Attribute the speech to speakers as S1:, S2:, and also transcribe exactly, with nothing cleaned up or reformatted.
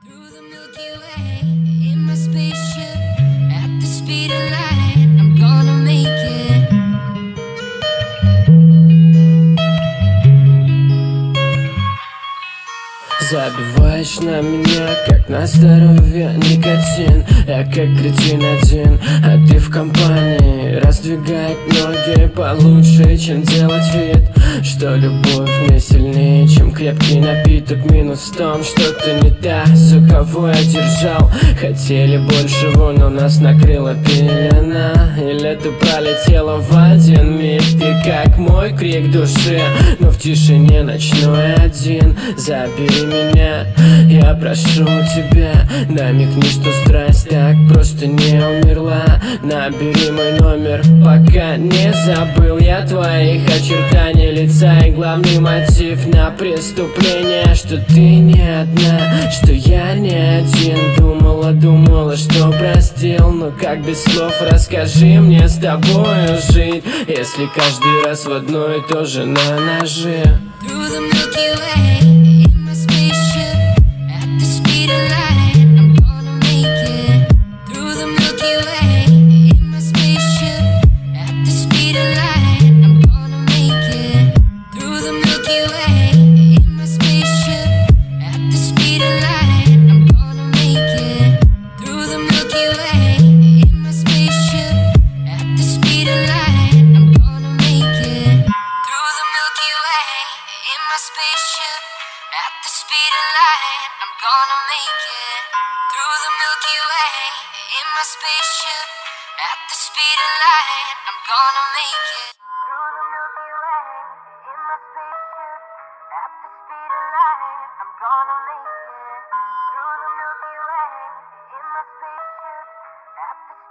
S1: Through the Milky Way, in my spaceship, at the speed of light, I'm gonna make it.
S2: Забиваешь на меня, как на здоровье никотин. Я как кретин один, а ты в компании. Раздвигать ноги получше, чем делать вид, что любовь мне сильнее, чем крепкий напиток. Минус в том, что ты не та, за кого я держал. Хотели большего, но нас накрыла пелена. Или ты пролетела в один миг. Ты как мой крик души, но в тишине ночной один. Забери меня, я прошу тебя, намекни, что страсть так просто не умерла. Набери мой номер, пока не забыл я твоих очертаний лица. И главный мотив на преступление, что ты не одна, что я не один. Думала, думала, что простил, но как без слов расскажи мне с тобою жить, если каждый раз в одно и то же на ножи.
S1: Through the Milky Way, in my spaceship, at the speed of light, I'm gonna make it. Through the Milky Way, in my spaceship, at the speed of light, I'm gonna make it. Through the Milky Way, in my spaceship, at the speed of light, I'm gonna make it. Through the Milky Way, in my spaceship, at the speed of light, I'm gonna make it. Through the Milky Way, in my spaceship, at the speed of light, I'm gonna make it. Through the Milky Way, in my spaceship, at the speed of light, I'm gonna make it. Through the Milky Way, in my spaceship, at the speed of light, I'm gonna make it. Through the Milky Way, in my spaceship, at the